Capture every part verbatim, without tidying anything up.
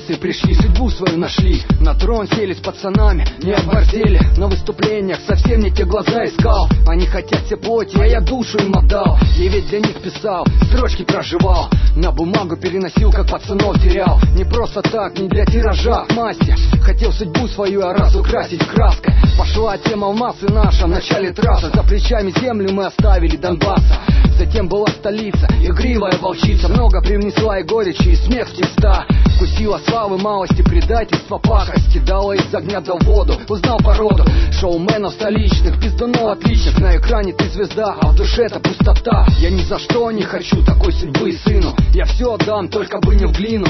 станции пришли, судьбу свою нашли. На трон сели с пацанами, не оборзели. На выступлениях совсем не те глаза искал. Они хотят все плоти, а я душу им отдал. Я ведь для них писал, строчки проживал, на бумагу переносил, как пацанов терял. Не просто так, не для тиража, в массе. Хотел судьбу свою, а раз украсить краской. Пошла тема в массы наша, в начале трассы. За плечами землю мы оставили Донбасса. Затем была столица, игривая волчица. Много привнесла и горечи, и смех в теста. Вкусила славы, малости, предательства, пакости. Дала из огня до воду, узнал породу шоуменов столичных, пиздунов отличных. На экране ты звезда, а в душе это пустота. Я ни за что не хочу такой судьбы сыну. Я все отдам, только бы не в глину.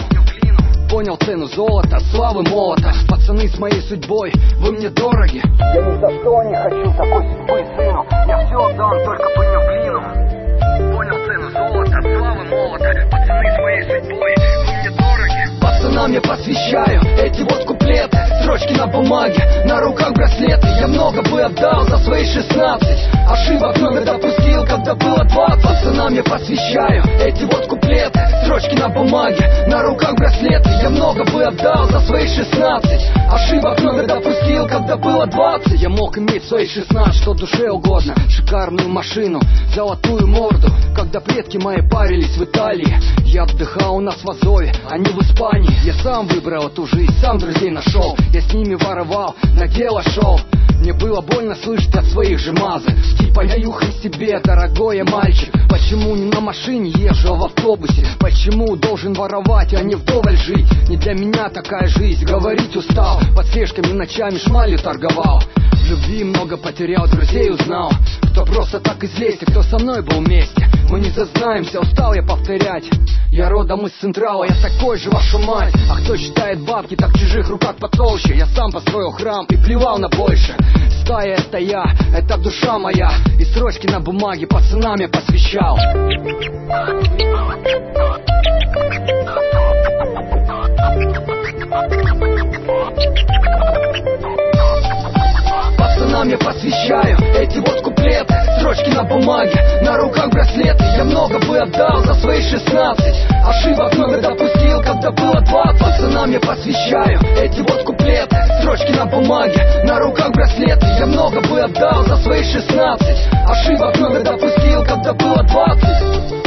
Понял цену золота, славы молота. Пацаны с моей судьбой, вы мне дороги. Я ни за что не хочу такой судьбы сыну. Я все отдам, только бы не в глину. Понял цену золота, славы молота. Пацаны с моей судьбой, вы мне дороги. Пацанам я посвящаю эти вот куплеты. Строчки на бумаге, на руках браслеты. Я много бы отдал за свои шестнадцать. Ошибок много допустил, когда было двадцать. Пацанам я посвящаю эти вот куплеты. Строчки на бумаге, на руках браслеты. Я много бы отдал за свои шестнадцать. Ошибок много допустил, когда было двадцать. Я мог иметь в свои шестнадцать, что душе угодно. Шикарную машину, золотую морду. Когда предки мои парились в Италии, я отдыхал у нас в Азове, а не в Испании. Я сам выбрал эту жизнь, сам друзей нашел. Я с ними воровал, на дело шел. Мне было больно слышать от своих же мазы. Типа я юхай себе, дорогой я мальчик. Почему не на машине езжу, а в автобусе? Почему должен воровать, а не вдоволь жить? Не для меня такая жизнь, говорить устал. Под слежками ночами шмалью торговал. В любви много потерял, друзей узнал. Кто просто так из лести, кто со мной был вместе. Мы не зазнаемся, устал я повторять. Я родом из Централа, я такой же, вашу мать. А кто считает бабки, так в чужих руках потолще. Я сам построил храм и плевал на больше. Стая это я, это душа моя. И строчки на бумаге пацанам я посвящал. Пацанам я посвящаю эти вот куплеты. Строчки на бумаге, на руках браслеты. Я много бы отдал за свои шестнадцать. Ошибок много допустил, когда было двадцать. Пацанам я посвящаю эти вот куплеты. Строчки на бумаге, на руках браслеты. Я много бы отдал за свои шестнадцать. Ошибок много допустил, когда было двадцать.